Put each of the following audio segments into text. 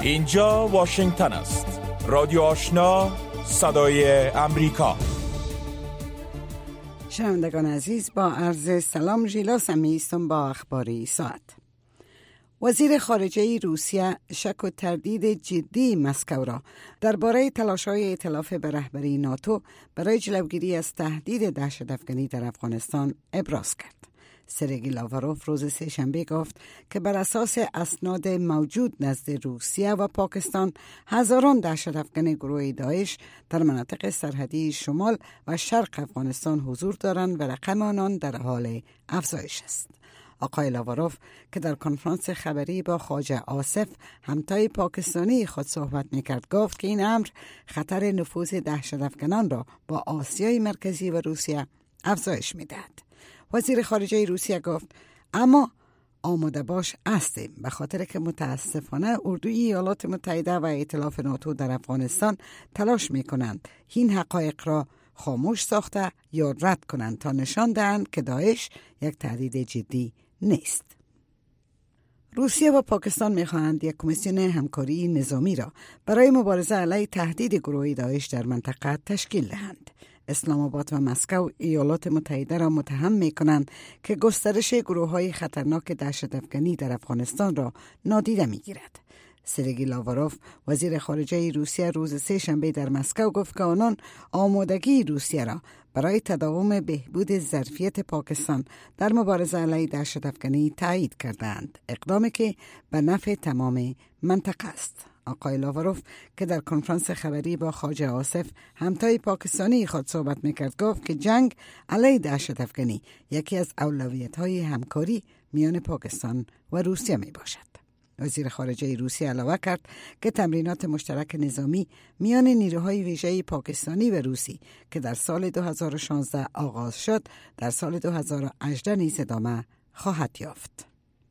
اینجا واشنگتن است. رادیو آشنا، صدای امریکا. شنوندگان عزیز، با عرض سلام، ژیلا سمی هستم با اخباری ساعت. وزیر خارجه روسیه شک و تردید جدی مسکو را درباره تلاش‌های ائتلاف به رهبری ناتو برای جلوگیری از تهدید دهشت‌افکنی در افغانستان ابراز کرد. سرگئی لاواروف روز سه‌شنبه گفت که بر اساس اسناد موجود نزد روسیه و پاکستان هزاران دهشت‌افکن گروه داعش در مناطق سرحدی شمال و شرق افغانستان حضور دارند و رقم آنان در حال افزایش است. آقای لاواروف که در کنفرانس خبری با خواجه آصف همتای پاکستانی خود صحبت میکرد گفت که این امر خطر نفوذ دهشت‌افکنان را با آسیای مرکزی و روسیه افزایش میدهد. وزیر خارجه روسیه گفت اما آماده باش هستیم، به خاطر که متاسفانه اردوی ایالات متحده و ائتلاف ناتو در افغانستان تلاش میکنند این حقایق را خاموش ساخته یا رد کنند تا نشان دهند که داعش یک تهدید جدی نیست. روسیه و پاکستان می‌خواهند یک کمیسیون همکاری نظامی را برای مبارزه علیه تهدید گروه داعش در منطقه تشکیل دهند. اسلام آباد و مسکو ایالات متحده را متهم می‌کنند که گسترش گروه‌های خطرناک دهشت‌افکنی در افغانستان را نادیده می‌گیرد. سرگئی لاواروف وزیر خارجه روسیه روز سه‌شنبه در مسکو گفت که آنان آمادگی روسیه را برای تداوم بهبود ظرفیت پاکستان در مبارزه علیه دهشت‌افکنی تایید کردند، اقدامی که به نفع تمام منطقه است. آقای لاواروف که در کنفرانس خبری با خواجه آصف همتای پاکستانی خود صحبت میکرد گفت که جنگ علیه دهشت‌افکنی یکی از اولویت‌های همکاری میان پاکستان و روسیه می باشد. وزیر خارجه روسیه علاوه کرد که تمرینات مشترک نظامی میان نیروهای ویژه پاکستانی و روسی که در سال 2016 آغاز شد در سال 2018 نیز ادامه خواهد یافت.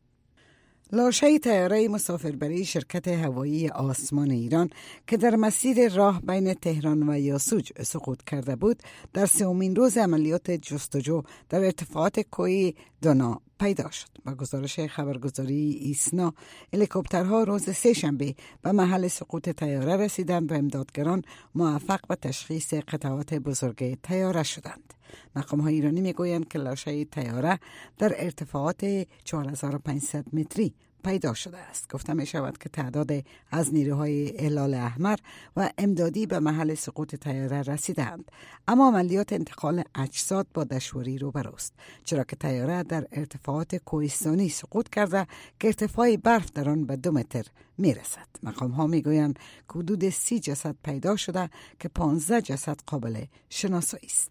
لاشه طیاره مسافربری شرکت هوایی آسمان ایران که در مسیر راه بین تهران و یاسوج سقوط کرده بود در سومین روز عملیات جستجو در ارتفاعات کوه دانا پیدا شد. با گزارش خبرگزاری ایسنا، هلیکوپترها روز سه‌شنبه به محل سقوط طیاره رسیدند و امدادگران موفق به تشخیص قطعات بزرگ طیاره شدند. مقام‌های ایرانی میگویند که لاشه طیاره در ارتفاعات 4500 متری پیدا شده است. گفته می شود که تعداد از نیروهای هلال احمر و امدادی به محل سقوط طیاره رسیدند، اما عملیات انتقال اجساد با دشواری روبروست، چرا که طیاره در ارتفاعات کوهستانی سقوط کرده که ارتفاع برف در آن به 2 متر می رسد. مقام ها می گویند که حدود 30 جسد پیدا شده که 15 جسد قابل شناسایی است.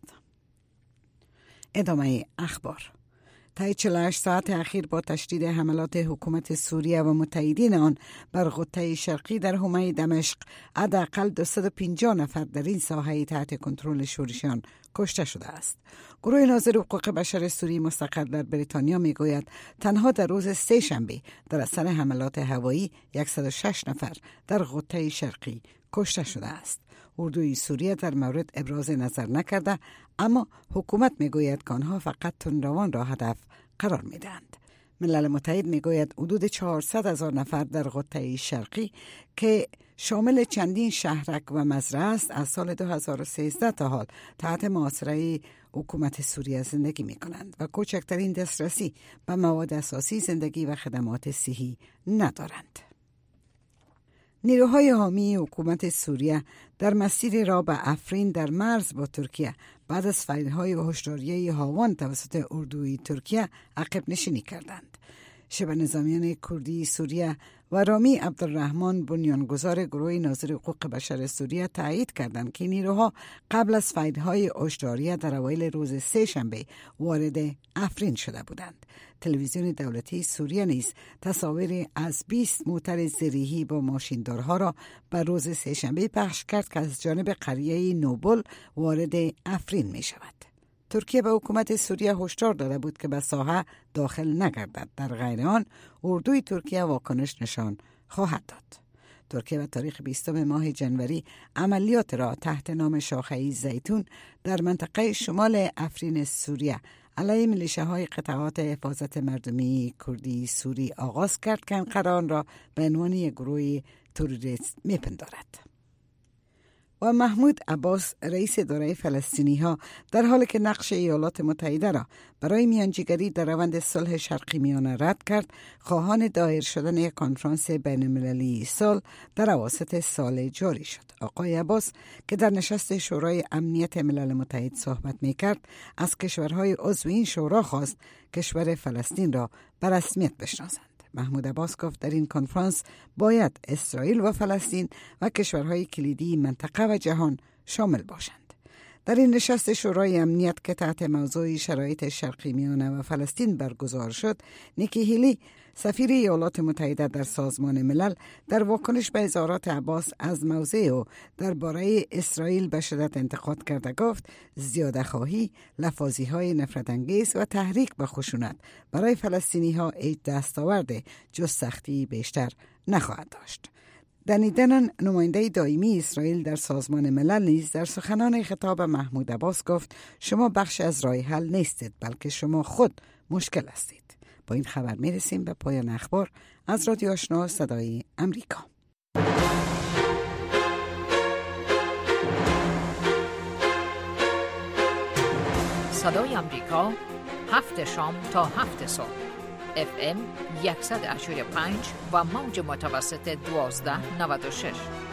ادامه اخبار. طی 48 ساعت اخیر با تشدید حملات حکومت سوریه و متحدین آن بر غده شرقی در حومه دمشق حداقل 250 نفر در این ساحه تحت کنترل شورشیان کشته شده است. گروه ناظر حقوق بشر سوریه مستقر در بریتانیا میگوید تنها در روز سه‌شنبه در اثر حملات هوایی 106 نفر در غده شرقی کشته شده است. اردوی سوریه در مورد ابراز نظر نکرده، اما حکومت میگوید که آنها فقط تندروان را هدف قرار میدهند. ملل متحد میگوید حدود 400,000 نفر در غده شرقی که شامل چندین شهرک و مزرعه است از سال 2013 تا حال تحت محاصره حکومت سوریه زندگی می کنند و کوچکترین دسترسی به مواد اساسی زندگی و خدمات صحی ندارند. نیروهای حامی حکومت سوریه در مسیر را به افرین در مرز با ترکیه بعد از فریادهای هشداری هاوان توسط اردوی ترکیه عقب نشینی کردند. شبه نظامیان کردی سوریه و رامی عبدالرحمن بنیانگذار گروه ناظر حقوق بشر سوریه تایید کردند که نیروها قبل از فریادهای هشداری در اوایل روز سه‌شنبه وارد افرین شده بودند. تلویزیون دولتی سوریه نیز تصاویری از 20 موتر زرهی با ماشیندارها را بر روز سه‌شنبه پخش کرد که از جانب قریه نوبل وارد افرین می شود. ترکیه به حکومت سوریه هشدار داده بود که به ساحه داخل نگردد، در غیر آن اردوی ترکیه واکنش نشان خواهد داد. ترکیه به تاریخ 20 ماه جنوری عملیات را تحت نام شاخه زیتون در منطقه شمال افرین سوریه علیه میلیشه‌های قطعات حفاظت مردمی کردی سوری آغاز کرد که انقره آن را به عنوان یک گروه تروریست میپندارد. و محمود عباس رئیس اداره فلسطینی ها در حالی که نقش ایالات متحده را برای میانجیگری در روند صلح شرقی میانه رد کرد، خواهان دایر شدن یک کنفرانس بین المللی صلح در اواسط سال جاری شد. آقای عباس که در نشست شورای امنیت ملل متحد صحبت میکرد، از کشورهای عضو این شورا خواست کشور فلسطین را به رسمیت بشناسند. محمود عباس گفت در این کنفرانس باید اسرائیل و فلسطین و کشورهای کلیدی منطقه و جهان شامل باشند. در این نشست شورای امنیت که تحت موضوع شرایط شرقی میانه و فلسطین برگزار شد، نیکی هیلی سفیر ایالات متحده در سازمان ملل در واکنش به اظهارات عباس از موضع او درباره اسرائیل به شدت انتقاد کرده گفت زیاده خواهی، لفاظی های نفرت انگیز و تحریک به خشونت برای فلسطینی ها هیچ دستاورد جز سختی بیشتر نخواهد داشت. دنی دنن نماینده دائمی اسرائیل در سازمان ملل نیز در سخنان خطاب محمود عباس گفت شما بخش از راه حل نیستید، بلکه شما خود مشکل هستید. با این خبر میرسیم به پایان اخبار از رادیو آشنا صدای امریکا. صدای امریکا 7 شام تا 7 صبح FM 185 و موج متوسط 1296.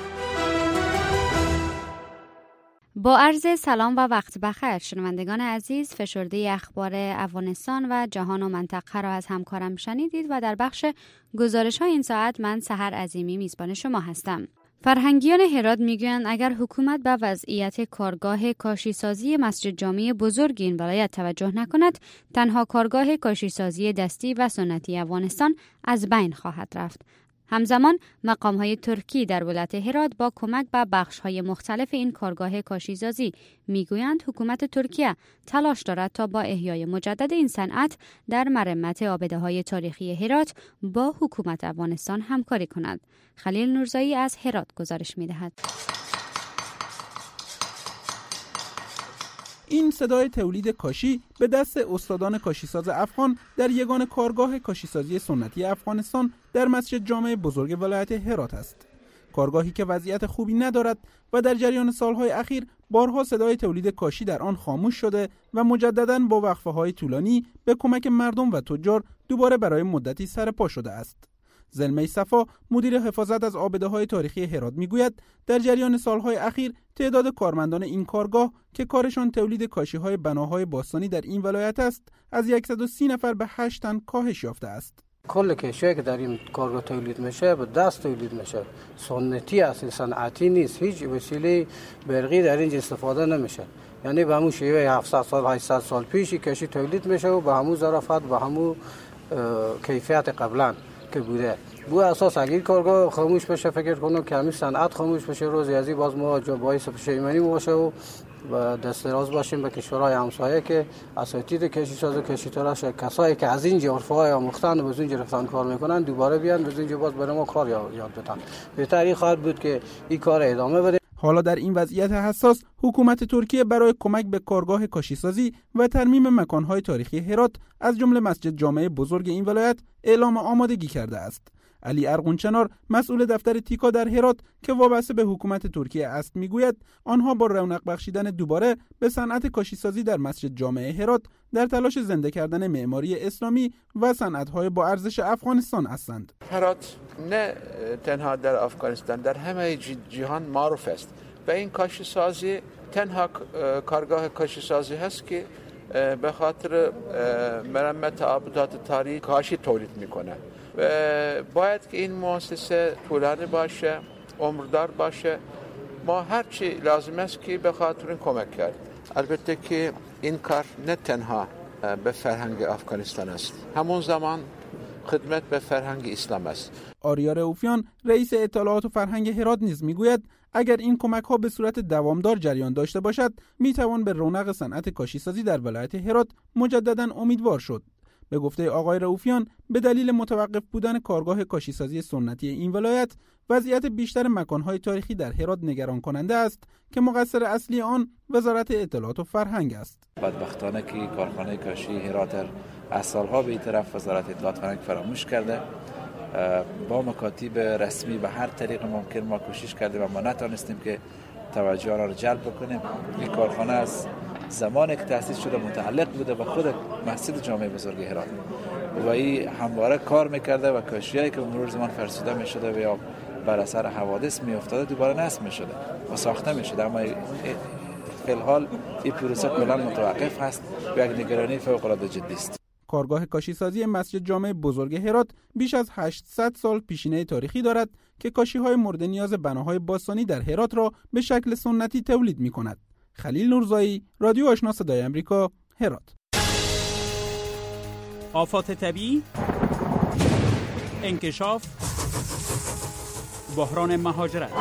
با عرض سلام و وقت بخیر شنوندگان عزیز، فشرده اخبار افغانستان و جهان و منطقه را از همکارم شنیدید و در بخش گزارش های این ساعت من سحر عظیمی میزبان شما هستم. فرهنگیان هرات میگویند اگر حکومت به وضعیت کارگاه کاشیسازی مسجد جامع بزرگ این ولایت توجه نکند، تنها کارگاه کاشیسازی دستی و سنتی افغانستان از بین خواهد رفت. همزمان مقام‌های ترکی در ولایت هرات با کمک به بخش‌های مختلف این کارگاه کاشیسازی میگویند حکومت ترکیه تلاش دارد تا با احیای مجدد این صنعت در مرمت آبده‌های تاریخی هرات با حکومت افغانستان همکاری کند. خلیل نورزایی از هرات گزارش می‌دهد. این صدای تولید کاشی به دست استادان کاشیساز افغان در یگان کارگاه کاشیسازی سنتی افغانستان در مسجد جامع بزرگ ولایت هرات است. کارگاهی که وضعیت خوبی ندارد و در جریان سالهای اخیر بارها صدای تولید کاشی در آن خاموش شده و مجدداً با وقفه‌های طولانی به کمک مردم و تجار دوباره برای مدتی سرپا شده است. زلمه صفا مدیر حفاظت از آبده‌های تاریخی هرات میگوید در جریان سالهای اخیر تعداد کارمندان این کارگاه که کارشان تولید کاشی‌های بناهای باستانی در این ولایت است از 130 نفر به 8 تن کاهش یافته است. کل کاشی‌ای که در این کارگاه تولید میشه به دست تولید میشه، سنتی است، صنعتی نیست، هیچ وسیله برقی در اینجا استفاده نمیشه. یعنی به همون شیوه 700 سال 800 سال پیشی کاشی تولید میشه و به همون ظرافت به همون کیفیت قبلا که بوده. بو اساس اگر کارگاه خاموش بشه فکر کنم که همین صنعت خاموش بشه، روزی ازی باز ما باعث پشیمانی باشه و دست دراز باشیم به کشورهای همسایه که اساتید کشیساز و کشیتراش کسایی که از اینجا عرفای آموختن و از اینجا رفتن کار میکنن دوباره بیان از اینجا باز برای ما کار یاد بدن. بهتری خواهد بود که این کار ادامه بده. حالا در این وضعیت حساس حکومت ترکیه برای کمک به کارگاه کاشیسازی و ترمیم مکانهای تاریخی هرات از جمله مسجد جامع بزرگ این ولایت اعلام آمادگی کرده است. علی ارغونچنار مسئول دفتر تیکا در هرات که وابسته به حکومت ترکیه است میگوید آنها با رونق بخشیدن دوباره به صنعت کاشیسازی در مسجد جامع هرات در تلاش زنده کردن معماری اسلامی و صنعت‌های با ارزش افغانستان هستند. هرات نه تنها در افغانستان در همه جهان معروف است و این کاشیسازی تنها کارگاه کاشیسازی هست که به خاطر مرمت آبدات تاریخی کاشی تولید میکنه. باید که این مؤسسه طولانی باشه، عمردار باشه. ما هر چی لازم است که به خاطر این کمک کرد. البته که این کار نه تنها به فرهنگ افغانستان است، همون زمان خدمت به فرهنگ اسلام است. آریا رئوفیان رئیس اطلاعات و فرهنگ هرات نیز میگوید اگر این کمک‌ها به صورت دوامدار جریان داشته باشد میتوان به رونق صنعت کاشیسازی در ولایت هرات مجدداً امیدوار شد. به گفته آقای رؤوفیان به دلیل متوقف بودن کارگاه کاشیسازی سنتی این ولایت، وضعیت بیشتر مکانهای تاریخی در هرات نگران کننده است که مقصر اصلی آن وزارت اطلاعات و فرهنگ است. بدبختانه که کارخانه کاشی هرات از سالها به این طرف وزارت اطلاعات و فرهنگ فراموش کرده. با مکاتیب رسمی به هر طریق ممکن ما کوشش کردیم اما نتونستیم که توجه آنها را جلب بکنیم. این کارخانه از زمانی که تأسیس شده متعلق بوده به خود مسجد جامع بزرگ هرات و این همواره کار میکرده و کاشیایی که به مرور زمان فرسوده میشده و یا بر اثر حوادث میافتاده دوباره نصب میشده و ساخته میشده، اما فی الحال این پروسه کلا متوقف هست و یک نگرانی فوق العاده جدی است. کارگاه کاشیسازی مسجد جامع بزرگ هرات بیش از 800 سال پیشینه تاریخی دارد که کاشی‌های مورد نیاز بناهای باستانی در هرات را به شکل سنتی تولید می‌کند. خلیل نورزایی، رادیو آشنا صدای آمریکا، هرات. آفات طبیعی، انکشاف، بحران مهاجرت،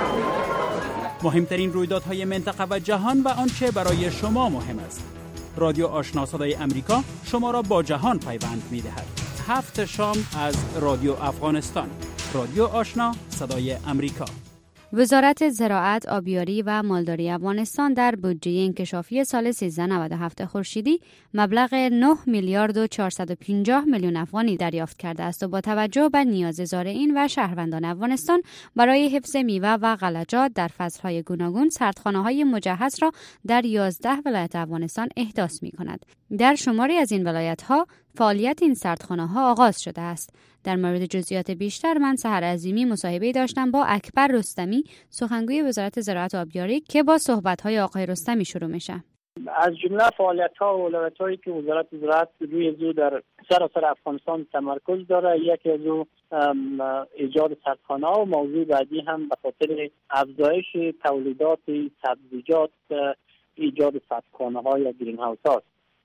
مهمترین رویدادهای منطقه و جهان و آنچه برای شما مهم است. رادیو آشنا صدای آمریکا شما را با جهان پیوند می‌دهد. 7 شام از رادیو افغانستان. رادیو آشنا صدای آمریکا. وزارت زراعت، آبیاری و مالداری افغانستان در بودجه انکشافی سال 1397 خورشیدی مبلغ 9 میلیارد و 450 میلیون افغانی دریافت کرده است و با توجه به نیاز زارعین و شهروندان افغانستان برای حفظ میوه و غلجات در فصل‌های گوناگون سردخانه‌های مجهز را در 11 ولایت افغانستان احداث می‌کند. در شماری از این ولایت‌ها فعالیت این سردخانه‌ها آغاز شده است. در مورد جزئیات بیشتر من سحر عظیمی مصاحبه داشتم با اکبر رستمی، سخنگوی وزارت زراعت و آبیاری که با صحبت‌های آقای رستمی شروع میشه. از جمله فعالیت‌ها و ولایت‌هایی که وزارت زراعت روی زو در سراسر افغانستان تمرکز داره، یکی از او ایجاد سردخانه‌ها و موضوع بعدی هم به خاطر افزایش تولیدات سبزیجات ایجاد سردخانه‌ها یا گرین هاوس هاست.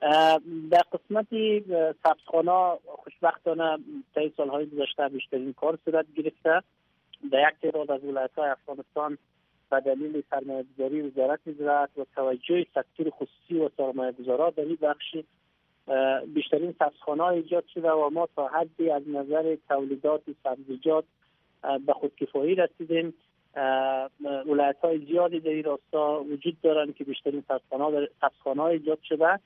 در قسمت سبزخانه خوشبختانه طی سالهای گذشته بیشترین کار صورت گرفته. در یک تعداد از ولایت‌های افغانستان به دلیل سرمایه‌گذاری وزارت زراعت و توجه سکتور خصوصی و سرمایه‌گذاران در این بخش بیشترین سبزخانه‌ها ایجاد شده و ما تا حدی از نظر تولیدات سبزیجات به خودکفایی رسیدیم. ولایت‌های زیادی در این راستا وجود دارند که بیشترین سبزخانه‌ها ایجاد شده.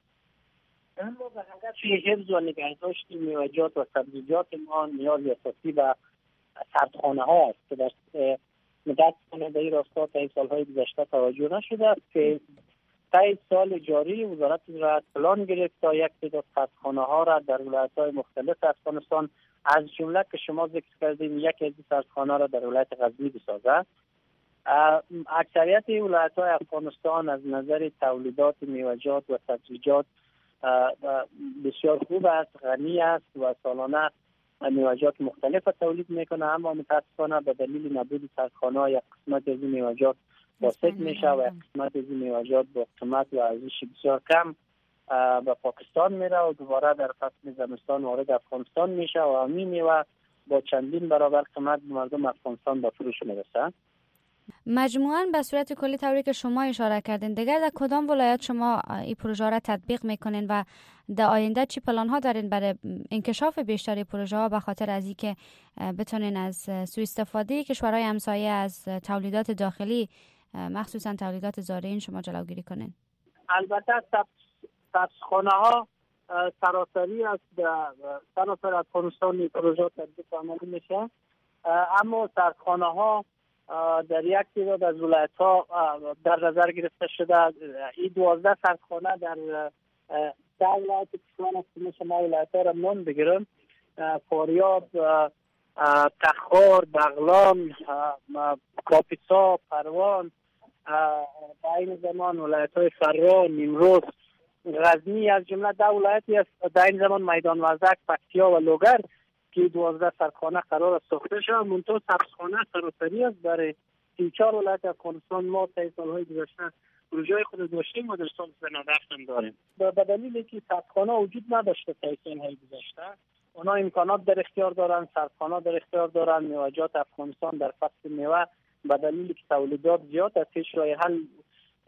اما به هدف حفظ و نگهداشت میوه‌جات و سبزیجات ما نیاز اساسی به سردخانه‌ها است که در متأسفانه در این راستا طی سال‌های گذشته توجه نشده است که طی سال جاری وزارت زراعت پلان گرفت تا یک تعداد سردخانه‌ها را در ولایت‌های مختلف افغانستان از جمله که شما ذکر کردیم یکی از این سردخانه‌ها را در ولایت غزنی بسازد. اکثریت ولایت‌های افغانستان از نظر تولیدات میوه‌جات و سبزیجات بسیار خوب است، غنی است و سالانه میوه‌جات مختلف تولید میکنه، اما متاسفانه به دلیل نبود سردخانه‌ها یک قسمت از این میوه‌جات فاسد میشه و یک قسمت از این میوه‌جات با قیمت و ارزش بسیار کم به پاکستان میره و دوباره در فصل زمستان وارد افغانستان میشه و همین میوه با چندین برابر قیمت مردم افغانستان به فروش میرسه. مجموعاً به صورت کلی طوری که شما اشاره کردین، دیگر در کدام ولایت شما این پروژه را تطبیق میکنین و در آینده چی پلان ها دارین برای انکشاف بیشتری پروژه ها به خاطر از اینکه بتونین از سوء استفاده کشورهای همسایه از تولیدات داخلی مخصوصاً تولیدات زارعین شما جلوگیری کنین؟ البته سبزخانه ها سراسری است، سراسر افغانستان پروژه تطبیق عملی میشه، اما سردخانه ها در یک تعداد از ولایت‌ها در نظر گرفته شده. این 12 سردخانه در 10 ولایت کشور است که میشه ما ولایت‌ها را نام بگیرم: فاریاب، تخار، بغلان، کاپیسا، پروان، در این زمان ولایت‌های فرا، نیمروز، غزنی از جمله 10 ولایتی است. در این زمان میدان وزک، پکتیا و لوگر که 12 سردخانه قرار است ساخته شود. منتها سبزخانه سراسری است برای 34 ولایت افغانستان. ما طی سال‌های گذشته پروژه خود داشتیم و در سال 2019 هم داریم. به دلیل اینکه سردخانه وجود نداشته طی سال‌های گذشته، اونا امکانات در اختیار دارن، سردخانه در اختیار دارن. میوه‌جات افغانستان در فصل میوه به دلیل که تولیدات زیاد است، هیچ راه حل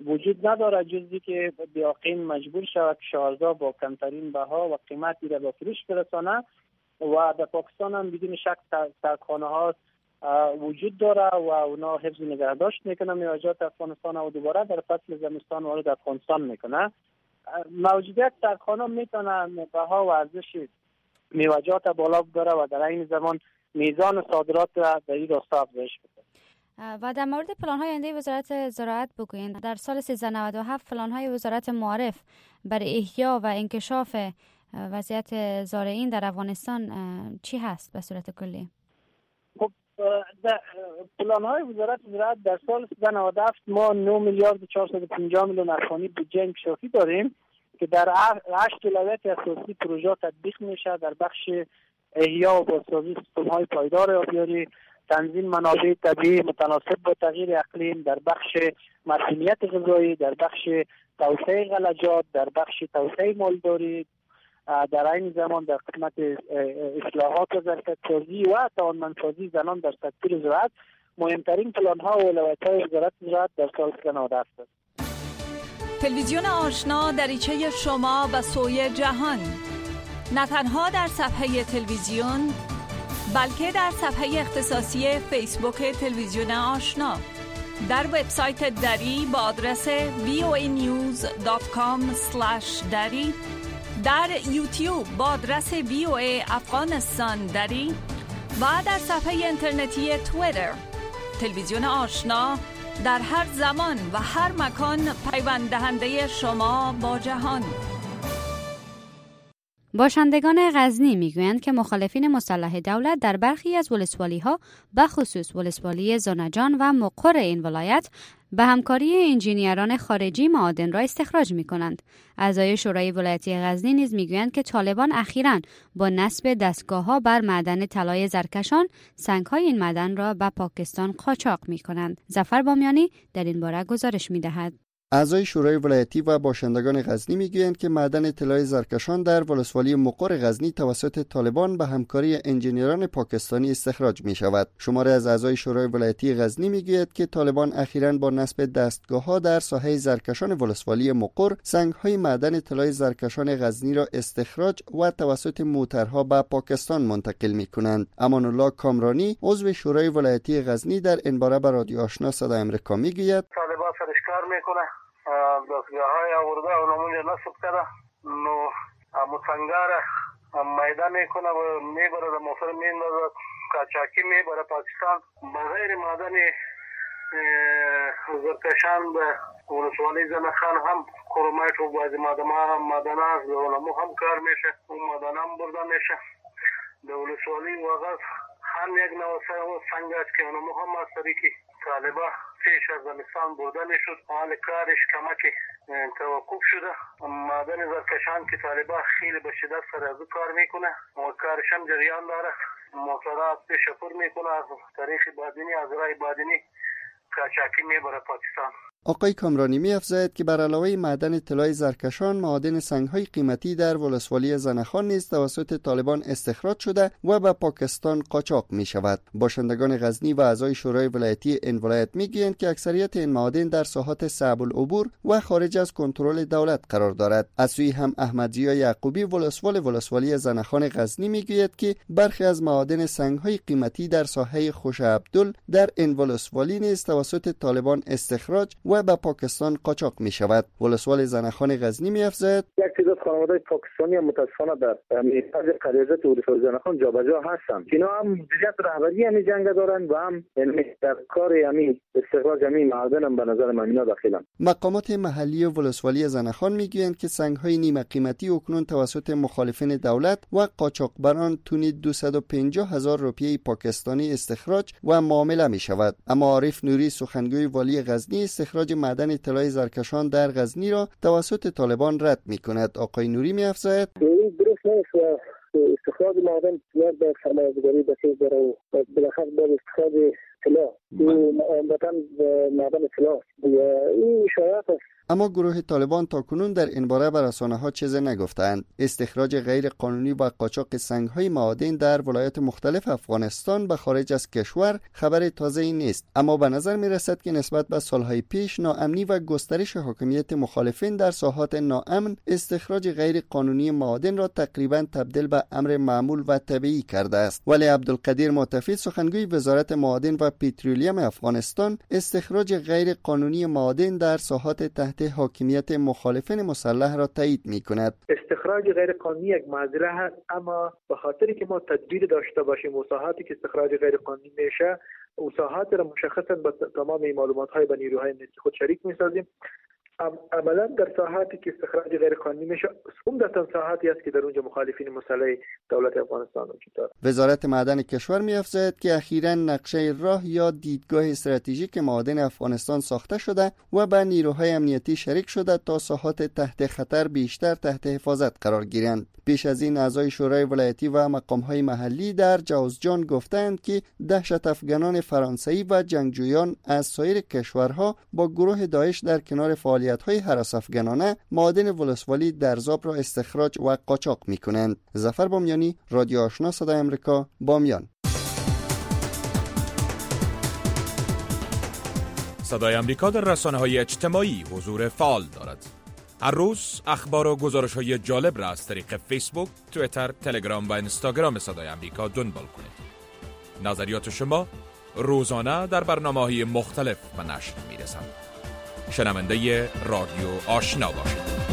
وجود نداره جزی که بیاقین مجبور شود کشاورزا با کمترین بها و قیمتی را به فروش برسانه. و در پاکستان هم بدون شک سرخانه ها وجود داره و اونا حفظ نگهداشت میکنه میوه‌جات افغانستان و دوباره در فصل زمستان وارد افغانستان میکنه. موجودیت سرخانه میتونه بها و ارزش میوه‌جات بالا ببره و در این زمان میزان صادرات را در این راستا افزایش بده. و در مورد پلان‌های آینده وزارت زراعت بگویید. در سال 1397 پلان‌های وزارت معرف برای احیا و انکشاف وضعیت زارعین در افغانستان چی هست به صورت کلی؟ خب پلان‌های وزارت زراعت در سال 1397 ما 9 میلیارد و 450 میلیون افغانی بودجه انکشافی داریم که در 8 اولویت اساسی پروژه تطبیق میشه در بخش احیا و بازسازی سیستم‌های پایدار آبیاری، تنظیم منابع طبیعی متناسب با تغییر اقلیم، در بخش مسئولیت غذایی، در بخش توسعه غلجات، در بخش توسعه مالداری، در این زمان در خدمت اصلاحات ظرفیت‌سازی و توانمندسازی زنان در سکتور زراعت مهمترین پلان‌ها و اولویت‌های وزارت زراعت در سال 2017 است. تلویزیون آشنا دریچه شما و سوی جهان، نه تنها در صفحه تلویزیون بلکه در صفحه اختصاصی فیسبوک تلویزیون آشنا، در وبسایت دری با آدرس voanews.com/dari، در یوتیوب با آدرس VOA افغانستان دری و در صفحه اینترنتی توییتر. تلویزیون آشنا در هر زمان و هر مکان پیوند دهنده شما با جهان. باشندگان غزنی میگویند که مخالفین مسلح دولت در برخی از ولسوالی‌ها به خصوص ولسوالی زنجان و مقر این ولایت به همکاری انجینیران خارجی معادن را استخراج می‌کنند. اعضای شورای ولایتی غزنی نیز میگویند که طالبان اخیراً با نصب دستگاه‌ها بر معدن طلای زرکشان سنگ‌های این معدن را به پاکستان قاچاق می‌کنند. ظفر بامیانی در این باره گزارش می‌دهد. اعضای شورای ولایتی و باشندگان غزنی میگویند که معدن طلای زرکشان در ولسوالی مقر غزنی توسط طالبان به همکاری انجینیران پاکستانی استخراج می شود. شماره از اعضای شورای ولایتی غزنی میگوید که طالبان اخیراً با نصب دستگاه‌ها در ساحه زرکشان ولسوالی مقر سنگ‌های معدن طلای زرکشان غزنی را استخراج و توسط موترها به پاکستان منتقل می‌کنند. امان الله کامرانی عضو شورای ولایتی غزنی در این باره به رادیو آشنا صدای آمریکا میگوید طالبان فرشکار میکنه دستگاه‌های آورده و نمونجا نصب کرده نو مصنگار میدان میکنه و میبره در موتر میندازه کاچاکی میبره پاکستان بغیر معدن زرکشان به ولسوالی زنخان هم کرومایت و بعضی معدن هست دولمو هم کار میشه اون معدن هم برده میشه در ولسوالی وغاز هم یک نوع سنگ است که اونمو هم از طریقی طالبا پیش از زمستان برده میشد حال کارش کمکی توقف شده معدن زرکشان که طالبا خیلی به شدت سر از کار میکنه و کارش هم جریان داره موتورات پیش پر میکنه از طریق بادینی از رای بادینی کاچاکی میبره پاکستان. آقای کامرانی می‌افزاید که بر علاوه معدن طلای زرکشان معادن سنگ‌های قیمتی در ولسوالی زنخان نیز توسط طالبان استخراج شده و به پاکستان قاچاق می‌شود. باشندگان غزنی و اعضای شورای ولایتی این ولایت می‌گویند که اکثریت این معادن در ساحات صعب العبور و خارج از کنترل دولت قرار دارد. از سوی هم احمدضیا یعقوبی ولسوالی زنخان غزنی می‌گوید که برخی از معادن سنگ‌های قیمتی در ساحه خوش عبدل در این ولسوالی نیز توسط طالبان استخراج و به پاکستان قاچاق می شود. ولسوال زنخان غزنی می افزاید یک تعداد خانواده پاکستانی هم متاسفانه در میراث قریزت ولسوال زنخان جابجا هستند. اینا هم جهت رهبری همین جنگ دارند و هم در کار همین استخراج همین معادن هم به نظر من اینا داخلند. مقامات محلی ولسوالی زنخان میگویند که سنگ‌های نیمه قیمتی اکنون توسط مخالفین دولت و قاچاقبران تونی 250,000 روپیه پاکستانی استخراج و معامله می شود. اما عارف نوری سخنگوی والی غزنی استخراج معدن طلای زرکشان در غزنی را توسط طالبان رد می‌کند. آقای نوری می‌افزاید درست نیست و استخراج معدن نیاز به سرمایه‌گذاری بسیار داره و بالاخره با استخراج طلا این معدن طلا این شایعات است. اما گروه طالبان تاکنون در این باره به رسانه‌ها چیزی نگفتند. استخراج غیر قانونی و قاچاق سنگ‌های معادن در ولایات مختلف افغانستان به خارج از کشور خبر تازه‌ای نیست، اما به نظر می‌رسد که نسبت به سالهای پیش ناامنی و گسترش حاکمیت مخالفین در ساحات ناامن استخراج غیر قانونی معادن را تقریباً تبدیل به امر معمول و طبیعی کرده است. ولی عبدالقدیر متفید، سخنگوی وزارت معادن و پترولیم افغانستان، استخراج غیر قانونی معادن در ساحات تحت حاکمیت مخالفین مسلح را تایید می‌کند. استخراج غیر قانونی یک معضله است، اما به خاطری که ما تدبیر داشته باشیم و ساحاتی که استخراج غیر قانونی میشه و ساحات را مشخصا با تمام معلومات‌های با نیروهای امنیتی خود شریک می‌سازیم. عملا در ساحاتی که استخراج غیر قانونی میشه، عمدتاً ساحاتی است که در اونجا مخالفین مسلح دولت افغانستان وجود دارد. وزارت معدن کشور می‌افزاید که اخیراً نقشه راه یا دیدگاه استراتژیک معادن افغانستان ساخته شده و با نیروهای امنیتی شریک شده تا ساحات تحت خطر بیشتر تحت حفاظت قرار گیرند. پیش از این اعضای شورای ولایتی و مقام‌های محلی در جوزجان گفتند که دهشت افغانان فرانسوی و جنگجویان از سایر کشورها با گروه داعش در کنار فعالیت‌های هراس افغانانه معادن ولسوالی درزاب را استخراج و قاچاق می‌کنند. ظفر بامیانی، رادیو آشنا صدای آمریکا، بامیان. صدای آمریکا در رسانه‌های اجتماعی حضور فعال دارد. هر روز اخبار و گزارش‌های جالب را از طریق فیسبوک، توییتر، تلگرام و اینستاگرام صدای آمریکا دنبال کنید. نظریات شما روزانه در برنامه‌های مختلف به نشر می‌رسند. شنونده رادیو آشنا باشید.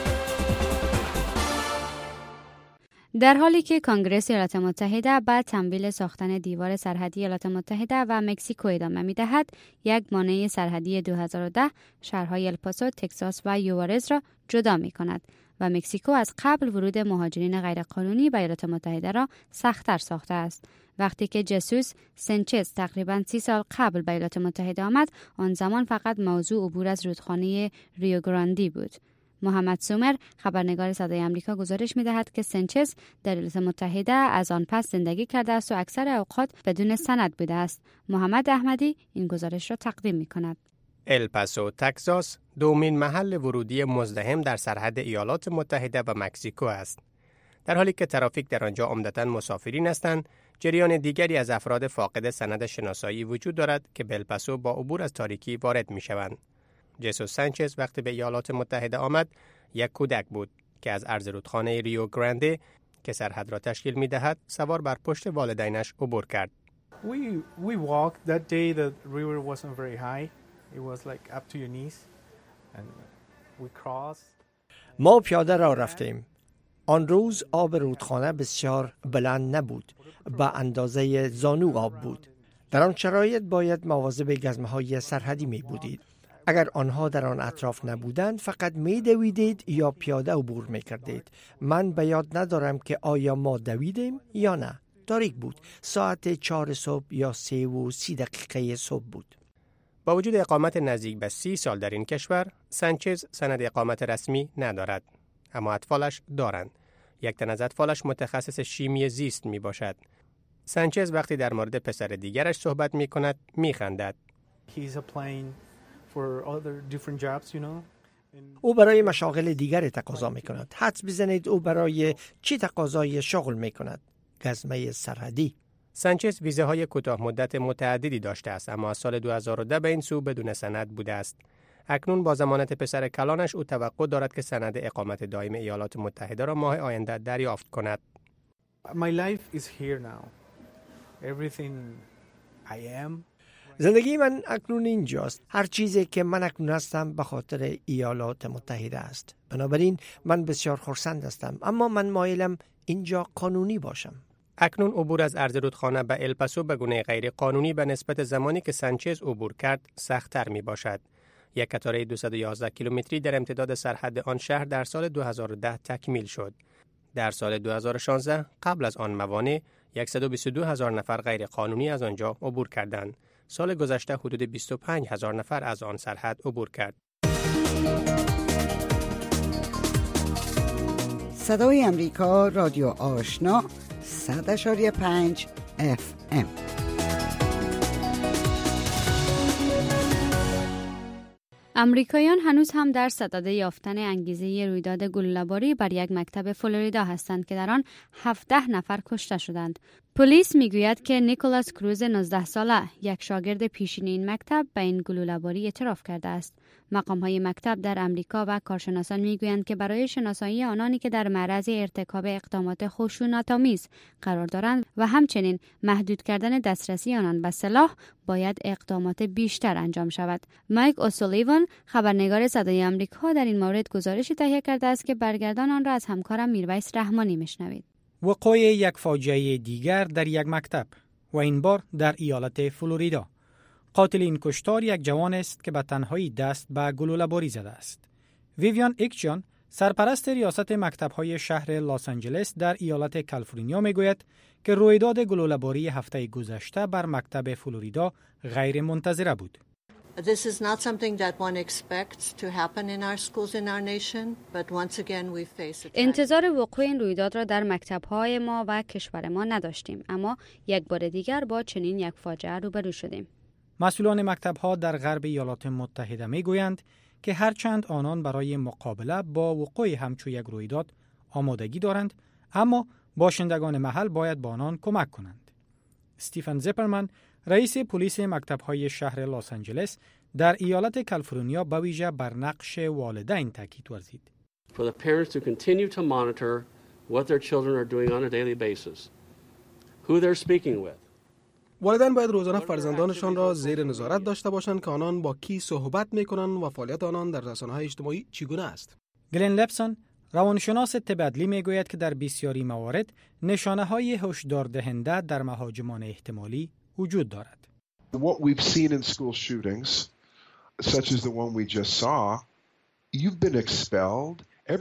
در حالی که کنگره ایالات متحده به تمویل ساختن دیوار سرحدی ایالات متحده و مکزیکو ادامه می‌دهد، یک مانع سرحدی 2010 شهرهای الپاسو، تگزاس و یوارز را جدا می‌کند و مکزیکو از قبل ورود مهاجرین غیرقانونی به ایالات متحده را سخت‌تر ساخته است. وقتی که جسوس سنچز تقریباً 30 سال قبل به ایالات متحده آمد، آن زمان فقط موضوع عبور از رودخانه ریو گراندی بود. محمد سومر، خبرنگار صدای آمریکا، گزارش می‌دهد که سنچز در ایالات متحده از آن پس زندگی کرده است و اکثر اوقات بدون سند بوده است. محمد احمدی این گزارش را تقدیم می‌کند. الپاسو، تگزاس، دومین محل ورودی مزدحم در سرحد ایالات متحده و مکزیکو است. در حالی که ترافیک در آنجا عمدتاً مسافرین هستند، جریان دیگری از افراد فاقد سند شناسایی وجود دارد که به الپاسو با عبور از تاریکی وارد می‌شوند. جسوس سانچز وقتی به ایالات متحده آمد، یک کودک بود که از عرض رودخانه ریو گرانده که سرحد را تشکیل می‌دهد، سوار بر پشت والدینش عبور کرد. We walked that day. The river wasn't very high. It was like up to your knees, and we crossed. ما پیاده را رفتیم. آن روز آب رودخانه بسیار بلند نبود، به اندازه زانو آب بود. در آن شرایط باید مواظب گزمه‌های سرحدی می بودید. اگر آنها در آن اطراف نبودند، فقط می دویدید یا پیاده عبور می کردید. من به یاد ندارم که آیا ما دویدیم یا نه. تاریک بود. ساعت 4 صبح یا 3:30 دقیقه صبح بود. با وجود اقامت نزدیک به 30 سال در این کشور، سانچز سند اقامت رسمی ندارد، اما اطفالش دارند. یک تن از اطفالش متخصص شیمی زیست می باشد. سانچز وقتی در مورد پسر دیگرش صحبت می کند می خندد. او برای مشاغل دیگر تقاضا می کند. حدس بزنید او برای چی تقاضای شغل می کند؟ گزمه سرحدی. سانچز ویزه های کوتاه مدت متعددی داشته است، اما از سال 2010 به این سو بدون سند بوده است. اکنون با ضمانت پسر کلانش او توقع دارد که سند اقامت دائم ایالات متحده را ماه آینده دریافت کند. My life is here now. Everything I am. زندگی من اکنون اینجاست. هر چیزی که من اکنون هستم به خاطر ایالات متحده است. بنابراین من بسیار خرسند هستم، اما من مایلم اینجا قانونی باشم. اکنون عبور از عرض رودخانه به الپاسو به گونه غیر قانونی به نسبت زمانی که سانچز عبور کرد سخت‌تر می باشد. یک قطاره 211 کیلومتری در امتداد سرحد آن شهر در سال 2010 تکمیل شد. در سال 2016 قبل از آن موانع 122,000 نفر غیر قانونی از آنجا عبور کردند. سال گذشته حدود 25,000 نفر از آن سرحد عبور کرد. صدای امریکا، رادیو آشنا، 100.5 FM. امریکاییان هنوز هم در صدد یافتن انگیزه رویداد گلوله‌باری بر یک مکتب فلوریدا هستند که در آن 17 نفر کشته شدند. پلیس میگوید که نیکولاس کروز 19 ساله یک شاگرد پیشین این مکتب به این گلوله‌باری اعتراف کرده است. مقام‌های مکتب در امریکا و کارشناسان میگویند که برای شناسایی آنانی که در معرض ارتکاب اقدامات خشونت‌آمیز قرار دارند و همچنین محدود کردن دسترسی آنان به سلاح باید اقدامات بیشتر انجام شود. مایک اوسولیوان خبرنگار صدای آمریکا در این مورد گزارشی تهیه کرده است که برگردان آن را از همکارم میرویس رحمانی میشنوید. وقوع یک فاجعه دیگر در یک مکتب و این بار در ایالت فلوریدا. قاتل این کشتار یک جوان است که به تنهایی دست به گلوله‌باری زده است. ویویان ایکچان سرپرست ریاست مکتب‌های شهر لس آنجلس در ایالت کالیفرنیا میگوید که رویداد گلوله‌باری هفته گذشته بر مکتب فلوریدا غیر منتظره بود. This is not something that one expects to happen in our schools in our nation, but once again we face it. انتظار وقوع این رویداد را در مکتب‌های ما و کشور ما نداشتیم، اما یک بار دیگر با چنین یک فاجعه روبرو شدیم. مسئولان مکتب‌ها در غرب ایالات متحده میگویند که هرچند آنان برای مقابله با وقوع همچو یک رویداد آمادگی دارند، اما باشندگان محل باید با آنان کمک کنند. استیفن زپرمن رئیس پلیس مکتب‌های شهر لس آنجلس در ایالت کالیفرنیا به ویژه بر نقش والدین تاکید ورزید. For the parents to continue to monitor what their children are doing on a daily basis, who they're speaking with. والدین باید روزانه فرزندانشان را زیر نظارت داشته باشند که آنان با کی صحبت می‌کنند و فعالیت آنان در رسانه‌های اجتماعی چگونه است. گلن لپسون روانشناس طب عدلی میگوید که در بسیاری موارد نشانه‌های هشدار دهنده در مهاجمان احتمالی وجود دارد. What we've seen in school shootings, such as the one we just saw, you've been expelled.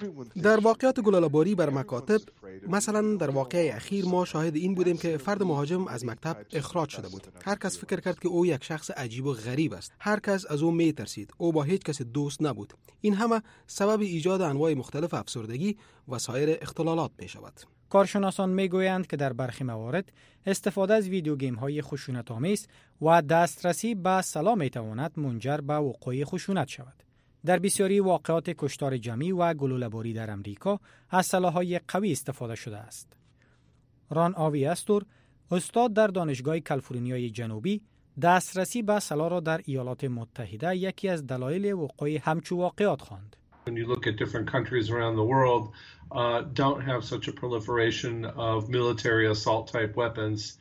در واقعات گلوله‌باری بر مکاتب، مثلا در واقعه اخیر ما شاهد این بودیم که فرد مهاجم از مکتب اخراج شده بود. هر کس فکر کرد که او یک شخص عجیب و غریب است. هر کس از او می‌ترسید. او با هیچ کس دوست نبود. این همه سبب ایجاد انواع مختلف افسردگی و سایر اختلالات می‌شود. کارشناسان میگویند که در برخی موارد استفاده از ویدیو گیم‌های خشونت‌آمیز و دسترسی به سلاح می‌تواند منجر به وقوع خشونت شود. در بسیاری واقعات کشتار جمعی و گلوله‌باری در امریکا از سلاح‌های قوی استفاده شده است. ران آوی استور، استاد در دانشگاه کالیفرنیای جنوبی، دسترسی به سلاح را در ایالات متحده یکی از دلایل وقوع همچو واقعات خواند. When you look at different countries around the world, don't have such a proliferation of military assault type weapons.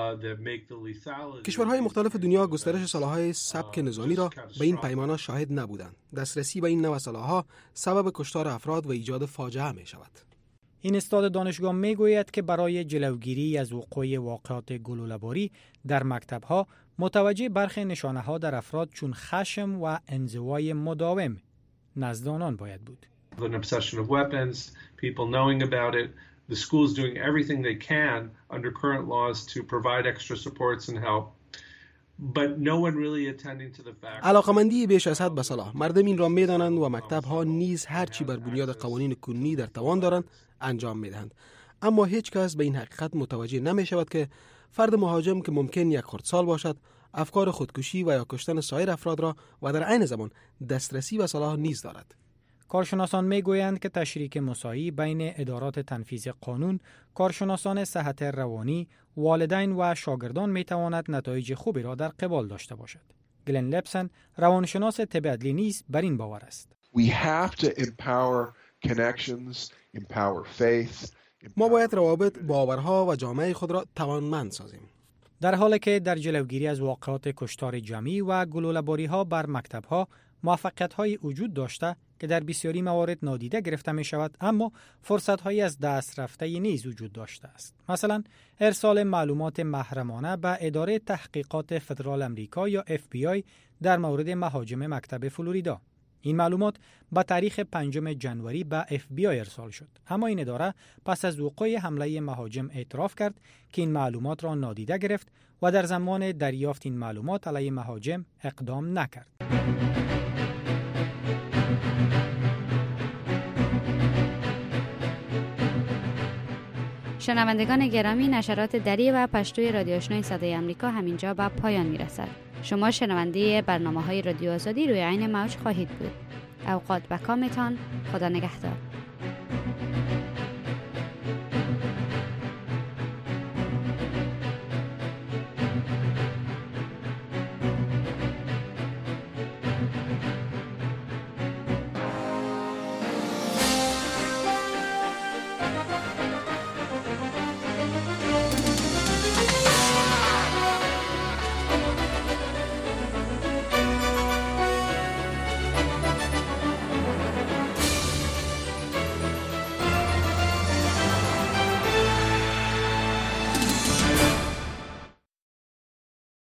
کشورهای مختلف دنیا گسترش سلاح‌های سبک نظامی را به این پیمانه شاهد نبودند. دسترسی به این نوع سلاح‌ها سبب کشتار افراد و ایجاد فاجعه می شود. این استاد دانشگاه می گوید که برای جلوگیری از وقوع واقعات گلوله‌باری در مکتب‌ها متوجه برخی نشانه‌ها در افراد چون خشم و انزوای مداوم نزد آنان باید بود. An obsession of weapons, people knowing about it. The schools doing everything they can under current laws to provide extra supports and help, but no one really attending to the fact. علاقمندی بیش از حد به سلاح. مردم این را می‌دانند و مکتب‌ها نیز هر چی بر بنیاد قوانین کنونی در توان دارند انجام می‌دهند. اما هیچ کس به این حقیقت متوجه نمی‌شود که فرد مهاجم که ممکن یک خردسال باشد، افکار خودکشی و یا کشتن سایر افراد را و در عین زمان دسترسی به سلاح نیز دارد. کارشناسان میگویند که تشریک مساعی بین ادارات تنفیذ قانون، کارشناسان صحت روانی، والدین و شاگردان میتواند نتایج خوبی را در قبال داشته باشد. گلن لپسن روانشناس طب عدلی نیز بر این باور است. ما باید روابط، باورها و جامعه خود را توانمند سازیم. در حالی که در جلوگیری از واقعات کشتار جمعی و گلوله‌باری‌ها بر مکتب‌ها موفقیت‌های وجود داشته که در بسیاری موارد نادیده گرفته می شود، اما فرصت‌هایی از دست رفته نیز وجود داشته است. مثلا ارسال معلومات محرمانه به اداره تحقیقات فدرال امریکا یا FBI در مورد مهاجم مکتب فلوریدا. این معلومات با تاریخ 5 جنوری به FBI ارسال شد، اما این اداره پس از وقوع حمله مهاجم اعتراف کرد که این معلومات را نادیده گرفت و در زمان دریافت این معلومات علیه مهاجم اقدام نکرد. شنوندگان گرامی، نشرات دری و پشتوی رادیو آشنای صدای آمریکا همینجا به پایان میرسد. شما شنونده برنامه‌های رادیو آزادی روی عین موج خواهید بود. اوقات بکامتان. خدا نگهدار.